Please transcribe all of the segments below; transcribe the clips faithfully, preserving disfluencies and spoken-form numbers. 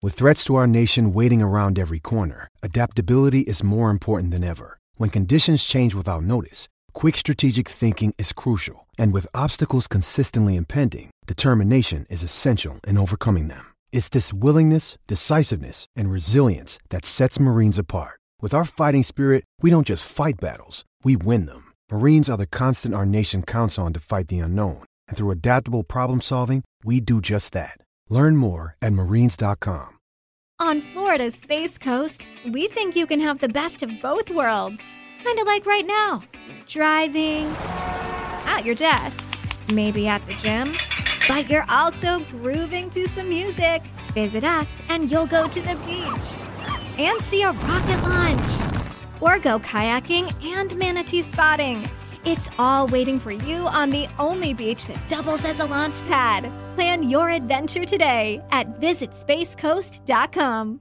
With threats to our nation waiting around every corner, adaptability is more important than ever. When conditions change without notice, quick strategic thinking is crucial. And with obstacles consistently impending, determination is essential in overcoming them. It's this willingness, decisiveness, and resilience that sets Marines apart. With our fighting spirit, we don't just fight battles, we win them. Marines are the constant our nation counts on to fight the unknown. And through adaptable problem solving, we do just that. Learn more at marines dot com. On Florida's Space Coast, we think you can have the best of both worlds. Kind of like right now. Driving, at your desk, maybe at the gym, but you're also grooving to some music. Visit us and you'll go to the beach and see a rocket launch. Or go kayaking and manatee spotting. It's all waiting for you on the only beach that doubles as a launch pad. Plan your adventure today at visit space coast dot com.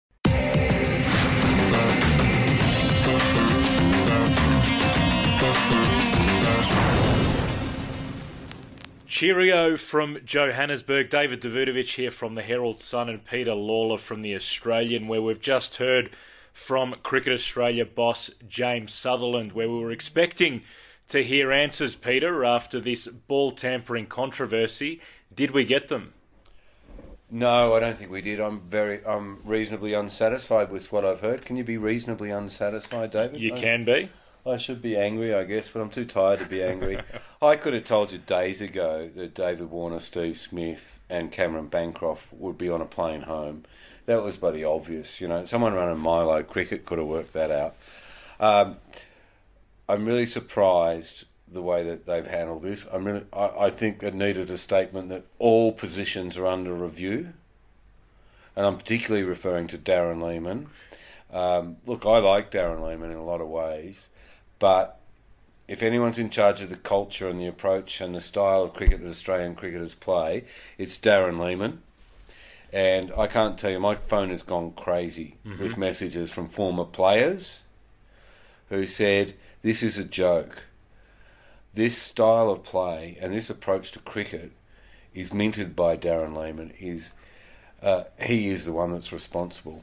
Cheerio from Johannesburg. David Davutovic here from the Herald Sun and Peter Lawler from the Australian, where we've just heard from Cricket Australia boss James Sutherland, where we were expecting to hear answers, Peter, after this ball tampering controversy. Did we get them? No, I don't think we did. I'm very, I'm reasonably unsatisfied with what I've heard. Can you be reasonably unsatisfied, David? You I, can be. I should be angry, I guess, but I'm too tired to be angry. I could have told you days ago that David Warner, Steve Smith and Cameron Bancroft would be on a plane home. That was bloody obvious, you know. Someone running Milo Cricket could have worked that out. Um, I'm really surprised the way that they've handled this. I'm really, I, I think it needed a statement that all positions are under review, and I'm particularly referring to Darren Lehmann. Um, look, I like Darren Lehmann in a lot of ways, but if anyone's in charge of the culture and the approach and the style of cricket that Australian cricketers play, it's Darren Lehmann. And I can't tell you, my phone has gone crazy mm-hmm. with messages from former players who said, this is a joke. This style of play and this approach to cricket is minted by Darren Lehmann. Is uh, he is the one that's responsible.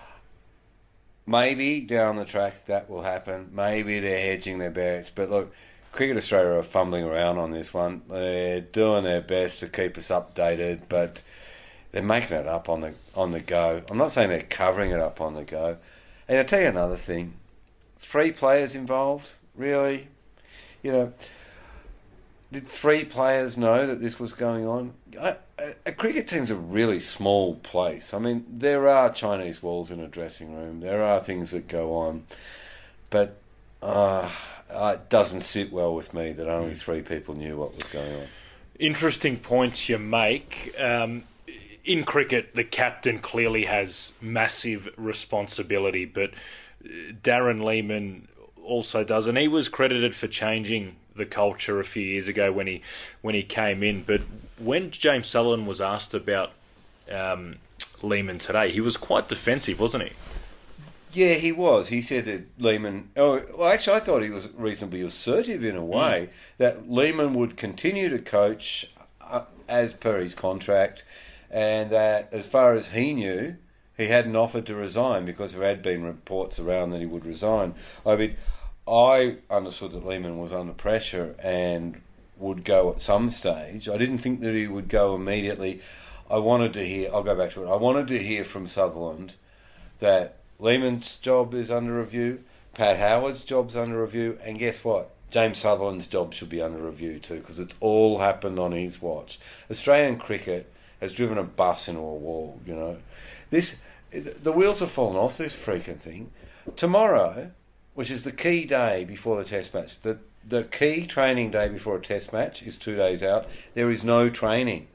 Maybe down the track that will happen. Maybe they're hedging their bets. But look, Cricket Australia are fumbling around on this one. They're doing their best to keep us updated, but they're making it up on the on the go. I'm not saying they're covering it up on the go. And I'll tell you another thing. Three players involved, really? You know, did three players know that this was going on? I, a, a cricket team's a really small place. I mean, there are Chinese walls in a dressing room. There are things that go on. But uh, it doesn't sit well with me that only three people knew what was going on. Interesting points you make. Um, in cricket, the captain clearly has massive responsibility, but Darren Lehmann also does, and he was credited for changing the culture a few years ago when he when he came in. But when James Sutherland was asked about um, Lehmann today, he was quite defensive, wasn't he? Yeah, he was. He said that Lehmann... Oh, well, actually, I thought he was reasonably assertive in a way, mm. that Lehmann would continue to coach uh, as per his contract, and that as far as he knew, he hadn't offered to resign because there had been reports around that he would resign. I mean, I understood that Lehmann was under pressure and would go at some stage. I didn't think that he would go immediately. I wanted to hear... I'll go back to it. I wanted to hear from Sutherland that Lehmann's job is under review, Pat Howard's job's under review, and guess what? James Sutherland's job should be under review too, because it's all happened on his watch. Australian cricket has driven a bus into a wall, you know. This, the wheels have fallen off this freaking thing. Tomorrow, which is the key day before the test match, the, the key training day before a test match is two days out. There is no training.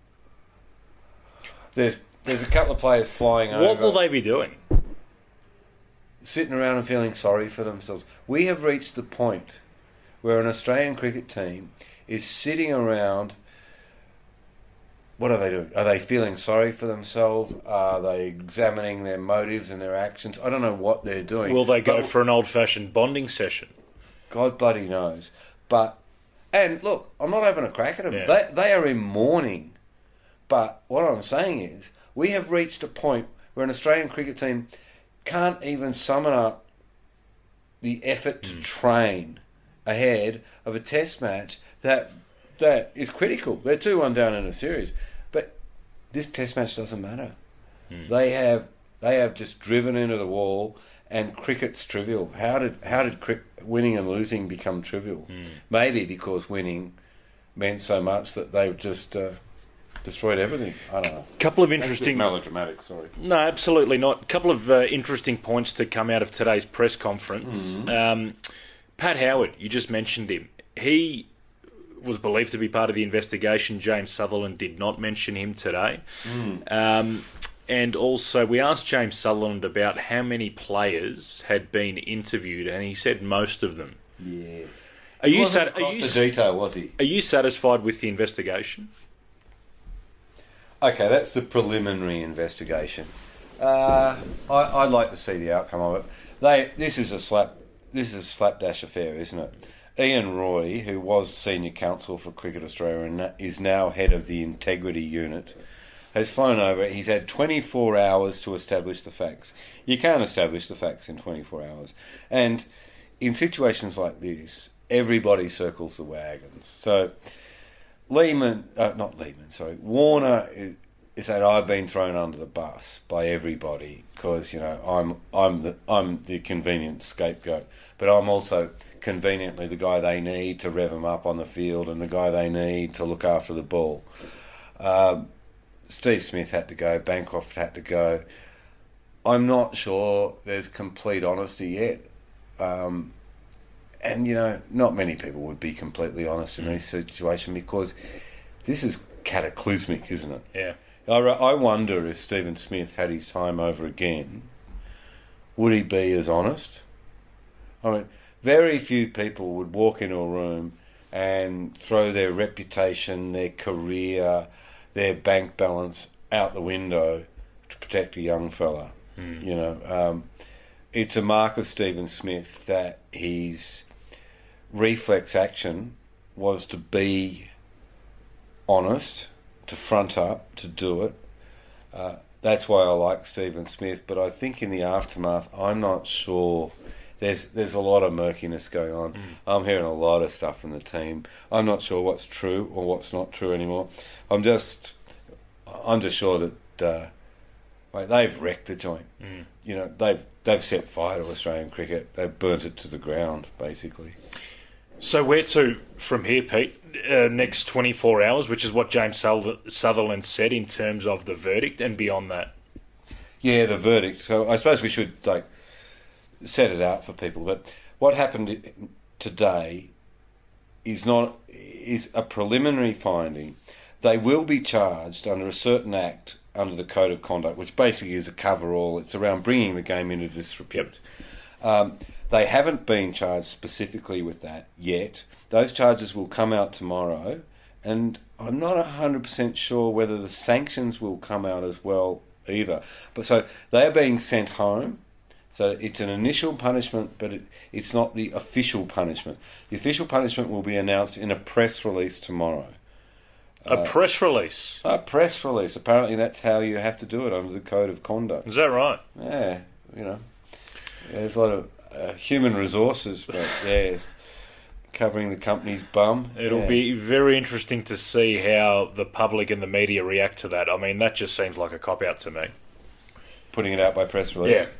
There's there's a couple of players flying over. What will they be doing? Sitting around and feeling sorry for themselves. We have reached the point where an Australian cricket team is sitting around. What are they doing? Are they feeling sorry for themselves? Are they examining their motives and their actions? I don't know what they're doing. Will they go but for an old-fashioned bonding session? God bloody knows. But, and look, I'm not having a crack at them. Yeah. They, they are in mourning. But what I'm saying is, We have reached a point where an Australian cricket team can't even summon up the effort to mm. train ahead of a test match that that is critical. They're two one down in a series. But this test match doesn't matter. Mm. They have they have just driven into the wall, and cricket's trivial. How did how did cricket, winning and losing become trivial? Mm. Maybe because winning meant so much that they've just uh, destroyed everything. I don't know. Couple of interesting... melodramatic, sorry. No, absolutely not. Couple of uh, interesting points to come out of today's press conference. Mm-hmm. Um, Pat Howard, you just mentioned him. He was believed to be part of the investigation. James Sutherland did not mention him today. Mm. Um, and also, we asked James Sutherland about how many players had been interviewed, and he said most of them. Yeah. Are he you wasn't sat- across are you, the detail, was he? Are you satisfied with the investigation? Okay, that's the preliminary investigation. Uh, I, I'd like to see the outcome of it. They, this is a slap, this is a slapdash affair, isn't it? Ian Roy, who was senior counsel for Cricket Australia and is now head of the integrity unit, has flown over. He's had twenty-four hours to establish the facts. You can't establish the facts in twenty-four hours, and in situations like this, everybody circles the wagons. So. Lehman, uh, not Lehman, sorry, Warner is, is that I've been thrown under the bus by everybody because you know I'm I'm the I'm the convenient scapegoat, but I'm also conveniently the guy they need to rev them up on the field and the guy they need to look after the ball. Um, Steve Smith had to go, Bancroft had to go. I'm not sure there's complete honesty yet. Um, And, you know, not many people would be completely honest in this situation because this is cataclysmic, isn't it? Yeah. I, I wonder if Stephen Smith had his time over again, would he be as honest? I mean, very few people would walk into a room and throw their reputation, their career, their bank balance out the window to protect a young fella. Mm. You know, um, it's a mark of Stephen Smith that he's... reflex action was to be honest, to front up, to do it. Uh, that's why I like Stephen Smith, but I think in the aftermath, I'm not sure. There's there's a lot of murkiness going on. Mm. I'm hearing a lot of stuff from the team. I'm not sure what's true or what's not true anymore. I'm just I'm just sure that uh, like they've wrecked the joint. Mm. You know, they've they've set fire to Australian cricket. They've burnt it to the ground, basically. So where to from here, Pete? Uh, next twenty-four hours, which is what James Sutherland said in terms of the verdict, and beyond that. Yeah, the verdict. So I suppose we should like set it out for people that what happened today is not is a preliminary finding. They will be charged under a certain act under the Code of Conduct, which basically is a cover-all. It's around bringing the game into disrepute. Yep. Um, They haven't been charged specifically with that yet. Those charges will come out tomorrow, and I'm not one hundred percent sure whether the sanctions will come out as well either. But so they are being sent home. So it's an initial punishment, but it, it's not the official punishment. The official punishment will be announced in a press release tomorrow. A uh, press release? A press release. Apparently that's how you have to do it under the Code of Conduct. Is that right? Yeah, you know. Yeah, there's a lot of uh, human resources, but yes, covering the company's bum. It'll yeah. be very interesting to see how the public and the media react to that. I mean, that just seems like a cop-out to me. Putting it out by press release? Yeah.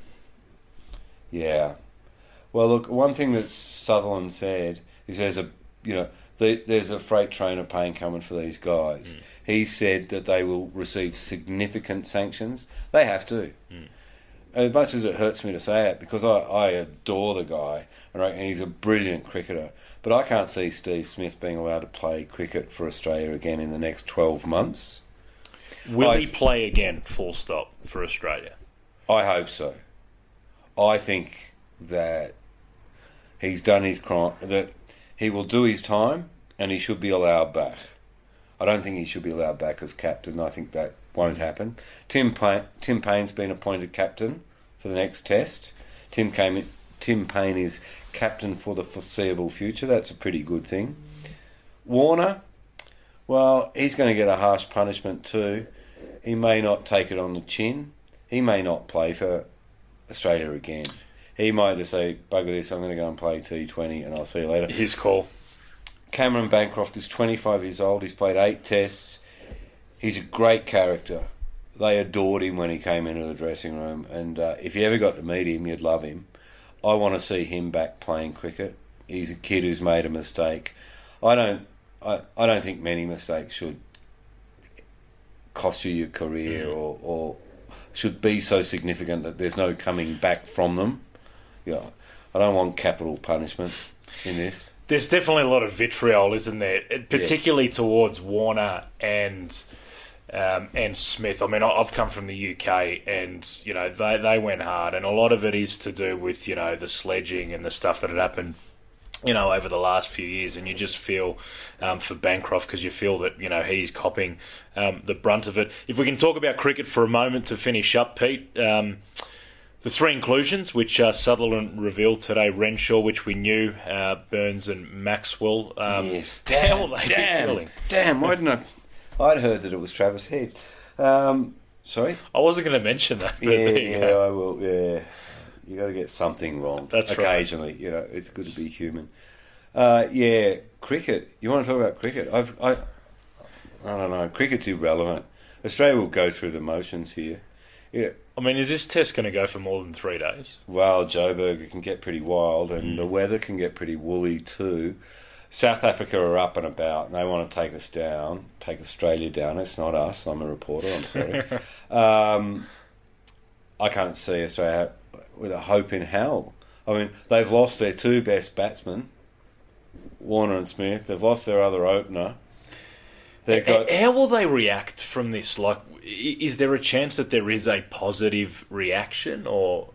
Yeah. Well, look, one thing that Sutherland said is there's a, you know, the, there's a freight train of pain coming for these guys. Mm. He said that they will receive significant sanctions. They have to. Mm. As much as it hurts me to say it, because I, I adore the guy, and he's a brilliant cricketer, but I can't see Steve Smith being allowed to play cricket for Australia again in the next twelve months. Will I, he play again, full stop, for Australia? I hope so. I think that he's done his crime, that he will do his time, and he should be allowed back. I don't think he should be allowed back as captain. I think that won't happen. Tim Payne, Tim Payne's been appointed captain for the next test. Tim, came, Tim Payne is captain for the foreseeable future. That's a pretty good thing. Warner, well, he's going to get a harsh punishment too. he may not take it on the chin. He may not play for Australia again. He might just say, bugger this, I'm going to go and play T twenty and I'll see you later. His call. Cameron Bancroft is twenty-five years old. He's played eight tests. He's a great character. They adored him when he came into the dressing room, and uh, if you ever got to meet him, you'd love him. I want to see him back playing cricket. He's a kid who's made a mistake. I don't. I, I don't think many mistakes should cost you your career, mm. or, or should be so significant that there's no coming back from them. You know, I don't want capital punishment in this. There's definitely a lot of vitriol, isn't there? Particularly yeah. towards Warner and um, and Smith. I mean, I've come from the U K, and you know they they went hard, and a lot of it is to do with you know the sledging and the stuff that had happened, you know, over the last few years, and you just feel um, for Bancroft because you feel that you know he's copping um, the brunt of it. If we can talk about cricket for a moment to finish up, Pete. Um, The three inclusions, which uh, Sutherland revealed today, Renshaw, which we knew, uh, Burns and Maxwell. Um, yes, damn, how they damn, damn, why didn't I... I'd heard that it was Travis Head. Um, sorry? I wasn't going to mention that. But yeah, yeah, I will, yeah. You got to get something wrong. That's occasionally, right. You know, it's good to be human. Uh, yeah, cricket. You want to talk about cricket? I've, I, I don't know. Cricket's irrelevant. Australia will go through the motions here. Yeah. I mean, is this test going to go for more than three days? Well, Joburg can get pretty wild, and mm. the weather can get pretty woolly too. South Africa are up and about, and they want to take us down, take Australia down. It's not us. I'm a reporter. I'm sorry. um, I can't see Australia with a hope in hell. I mean, they've lost their two best batsmen, Warner and Smith. They've lost their other opener. They've got... How will they react from this? Like, is there a chance that there is a positive reaction, or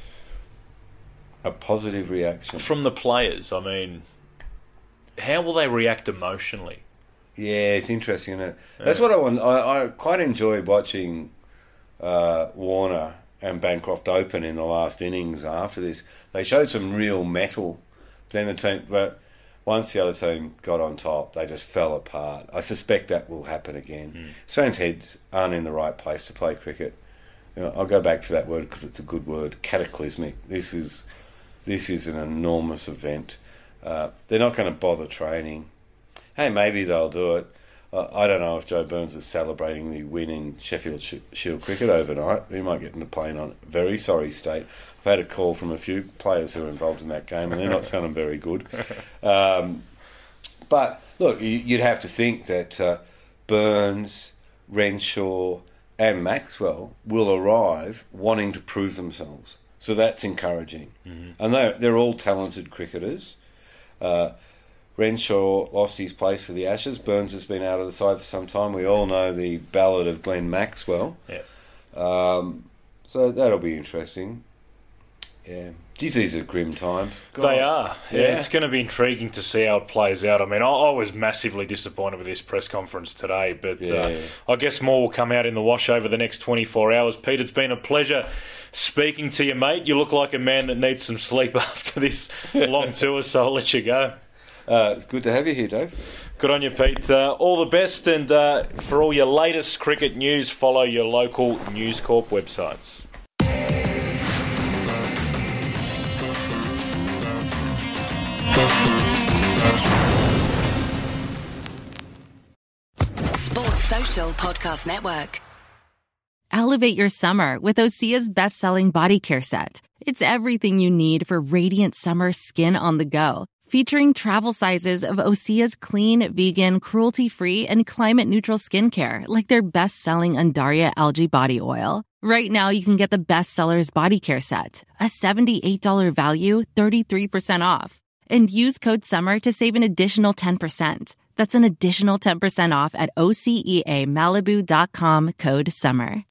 a positive reaction from the players? I mean, how will they react emotionally? Yeah, it's interesting, isn't it? That's yeah. what I want. I, I quite enjoyed watching uh, Warner and Bancroft open in the last innings. After this, they showed some real mettle. Then the team, but. Once the other team got on top, they just fell apart. I suspect that will happen again. Mm. Australians' heads aren't in the right place to play cricket. You know, I'll go back to that word because it's a good word. Cataclysmic. This is this is an enormous event. Uh, they're not going to bother training. Hey, maybe they'll do it. Uh, I don't know if Joe Burns is celebrating the win in Sheffield Shield cricket overnight. He might get in the plane on a very sorry state. I've had a call from a few players who are involved in that game, and they're not sounding very good. Um, but, look, you'd have to think that uh, Burns, Renshaw and Maxwell will arrive wanting to prove themselves. So that's encouraging. Mm-hmm. And they're, they're all talented cricketers. Uh Renshaw lost his place for the Ashes. Burns has been out of the side for some time. We all know the ballad of Glenn Maxwell. Yeah. Um, so that'll be interesting. Yeah. Geez, these are grim times. God. They are. Yeah, yeah, it's going to be intriguing to see how it plays out. I mean, I, I was massively disappointed with this press conference today, but yeah. uh, I guess more will come out in the wash over the next twenty-four hours. Pete, it's been a pleasure speaking to you, mate. You look like a man that needs some sleep after this long tour, so I'll let you go. Uh, it's good to have you here, Dave. Good on you, Pete. Uh, all the best, and uh, for all your latest cricket news, follow your local News Corp websites. Sports Social Podcast Network. Elevate your summer with Osea's best-selling body care set. It's everything you need for radiant summer skin on the go. Featuring travel sizes of Osea's clean, vegan, cruelty-free, and climate-neutral skincare, like their best-selling Undaria Algae Body Oil. Right now, you can get the Bestsellers Body Care Set, a seventy-eight dollars value, thirty-three percent off. And use code SUMMER to save an additional ten percent. That's an additional ten percent off at O C E A Malibu dot com, code SUMMER.